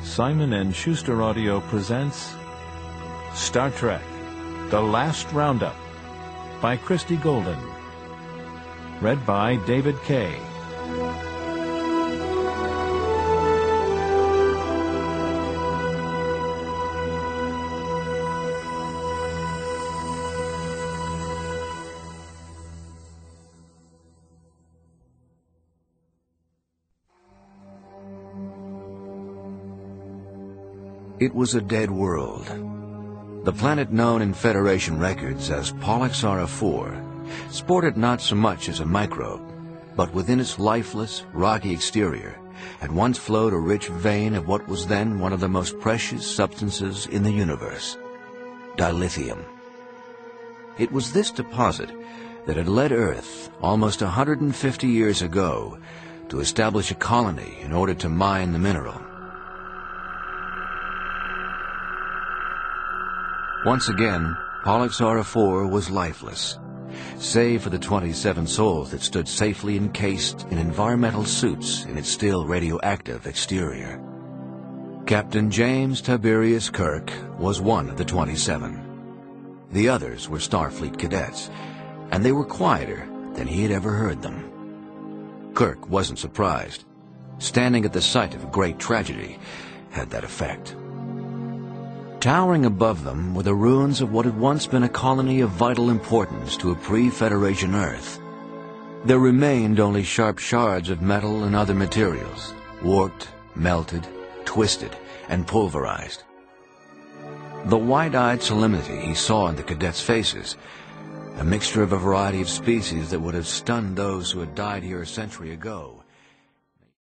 Simon & Schuster Audio presents Star Trek: The Last Roundup by Christy Golden. Read by David Kay. It was a dead world. The planet known in Federation records as Pollux Ara 4 sported not so much as a microbe, but within its lifeless, rocky exterior had once flowed a rich vein of what was then one of the most precious substances in the universe, dilithium. It was this deposit that had led Earth almost 150 years ago to establish a colony in order to mine the mineral. Once again, Pollux Ara 4 was lifeless, save for the 27 souls that stood safely encased in environmental suits in its still radioactive exterior. Captain James Tiberius Kirk was one of the 27. The others were Starfleet cadets, and they were quieter than he had ever heard them. Kirk wasn't surprised. Standing at the site of a great tragedy had that effect. Towering above them were the ruins of what had once been a colony of vital importance to a pre-Federation Earth. There remained only sharp shards of metal and other materials, warped, melted, twisted, and pulverized. The wide-eyed solemnity he saw in the cadets' faces, a mixture of a variety of species that would have stunned those who had died here a century ago,